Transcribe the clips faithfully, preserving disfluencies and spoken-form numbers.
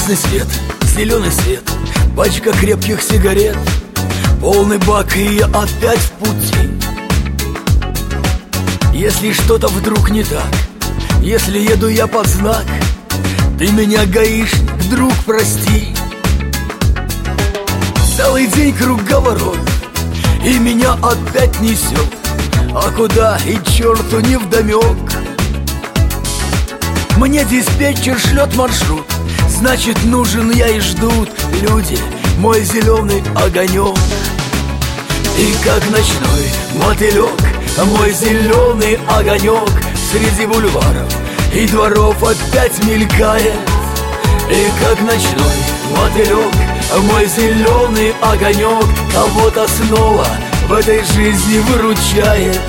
Красный свет, зеленый свет, пачка крепких сигарет, полный бак, и я опять в пути. Если что-то вдруг не так, если еду я под знак, ты меня, гаишник, друг, прости. Целый день круговорот, и меня опять несет, а куда и черту невдомек. Мне диспетчер шлет маршрут, значит нужен я и ждут люди мой зеленый огонек. И как ночной мотылек мой зеленый огонек среди бульваров и дворов опять мелькает. И как ночной мотылек мой зеленый огонек кого-то снова в этой жизни выручает.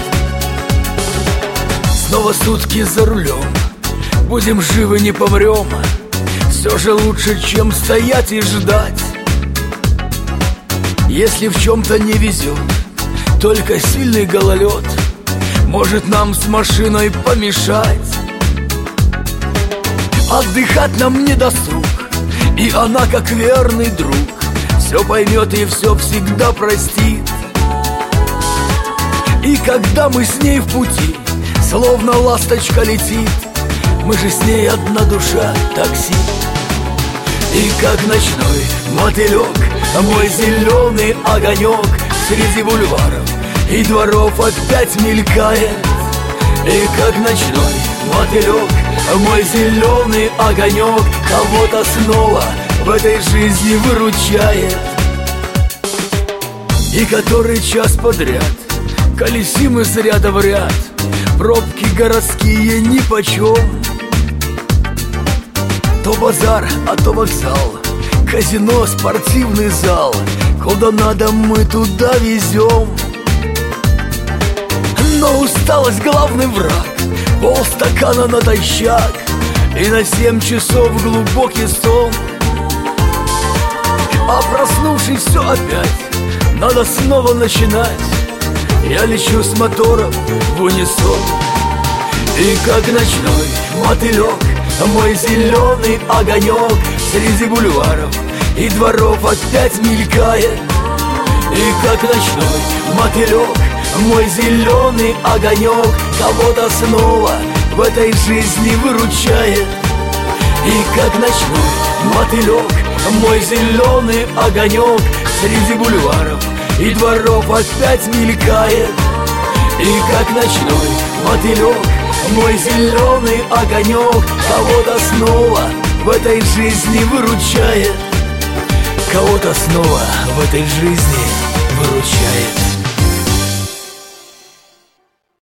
Снова сутки за рулем, будем живы, не помрем. Все же лучше, чем стоять и ждать. Если в чем-то не везет, только сильный гололед может нам с машиной помешать. Отдыхать нам не досуг, и она, как верный друг, все поймет и все всегда простит. И когда мы с ней в пути, словно ласточка летит, мы же с ней одна душа, такси. И как ночной мотылек мой зеленый огонек среди бульваров и дворов опять мелькает. И как ночной мотылек мой зеленый огонек кого-то снова в этой жизни выручает. И который час подряд колесим из ряда в ряд, пробки городские нипочем. То базар, а то вокзал, казино, спортивный зал, куда надо мы туда везем. Но усталость главный враг, полстакана натощак и на семь часов глубокий сон. А проснувшись все опять, надо снова начинать. Я лечу с мотором в унисон. И как ночной мотылек мой зеленый огонек среди бульваров и дворов опять мелькает. И как ночной мотылек мой зеленый огонек кого-то снова в этой жизни выручает. И как ночной мотылек мой зеленый огонек среди бульваров и дворов опять мелькает. И как ночной мотылек мой зеленый огонек кого-то снова в этой жизни выручает. Кого-то снова в этой жизни выручает.